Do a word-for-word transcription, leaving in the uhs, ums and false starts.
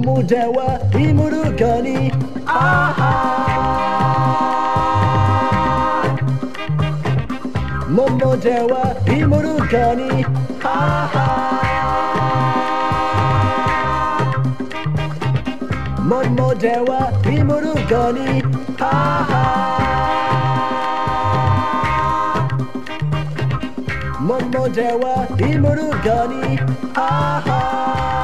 桃ではイモルカにあは桃ではイモルカにあは桃ではイモルカにあは桃ではイモルカにあは